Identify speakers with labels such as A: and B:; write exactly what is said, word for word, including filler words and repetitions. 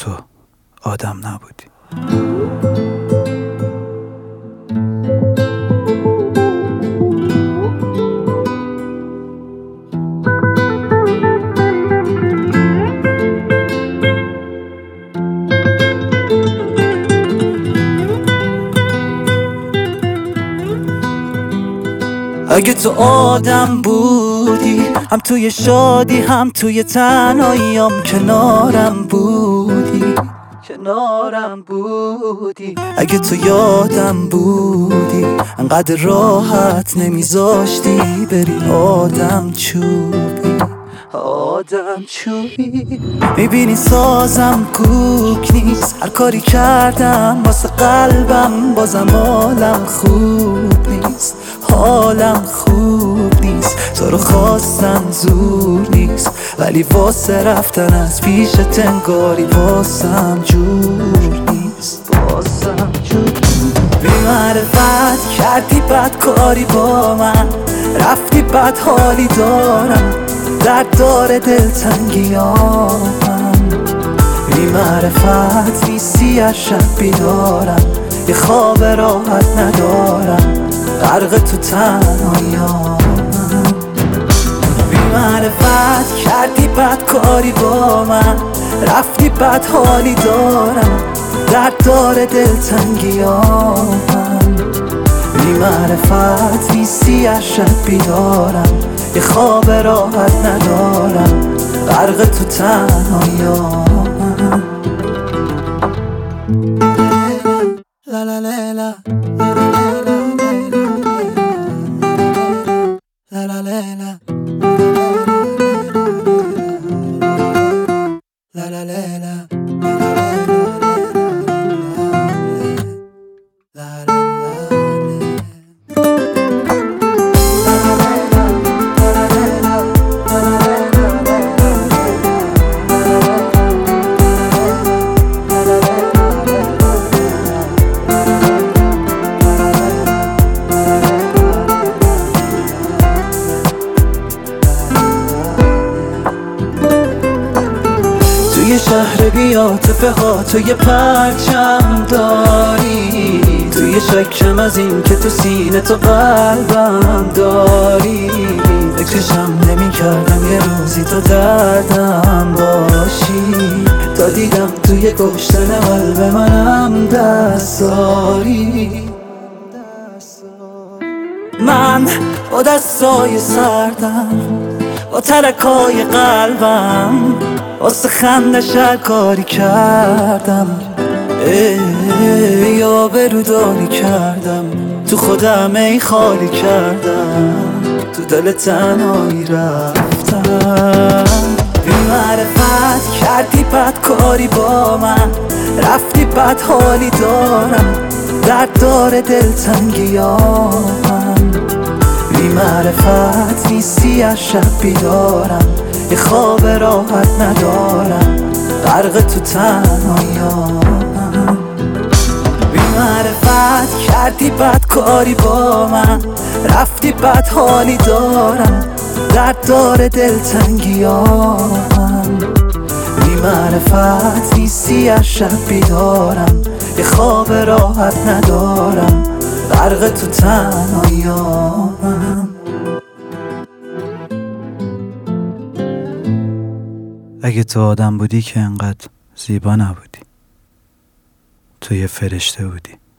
A: تو آدم نبودی. اگه تو آدم بودی، هم توی شادی هم توی تنهاییام کنارم بودی کنارم بودی. اگه تو یادم بودی، انقدر راحت نمیذاشتی بری آدم چوبی آدم چوبی. میبینی سازم کوک نیست، هر کاری کردم واسه قلبم بازم حالم خوب نیست حالم خوب نیست. تو رو خواستم زور نیست، ولی واسه رفتن از پیش تنگاری واسم جور نیست واسم جور. بی معرفت کردی بد کاری با من، رفتی بد حالی دارم، درد داره دلتنگیامم. بی معرفت نیستی از شب بیدارم، یه خواب راحت ندارم، غرق تو تنهاییام. بی معرفت کردی بد کاری با من، رفتی بد حالی دارم، درد داره دلتنگیامم. بی معرفت نیستی از شب بیدارم، یه خواب راحت ندارم، غرق تو تنهاییام. لا لا لا لا لا لا لا لا لا لا. توی شهر بی‌عاطفه ها تو یه پرچم داری، توی شکم از این که تو سینه تو قلبم داری. فکرشم نمی کردم یه روزی تو دردم باشی، تا دیدم توی کشتن قلب منم دست داری. من با دستای سردم، با ترکای قلبم، واسه خندش هر کاری کردم، ای آبروداری کردم، تو خودم ای خالی کردم، تو دل تنهایی رفتم. بی معرفت کردی بد کاری با من، رفتی بد حالی دارم، درد داره دلتنگیامم. بی معرفت نیستی از شب بیدارم، یه خواب راحت ندارم، غرق تو تنهاییام. بی معرفت کردی بد کاری با من، رفتی بد حالی دارم، درد داره دلتنگیامم. بی معرفت نیستی از شب بیدارم، یه خواب راحت ندارم، غرق تو تنهاییام. اگه تو آدم بودی که انقدر زیبا نبودی، تو یه فرشته بودی.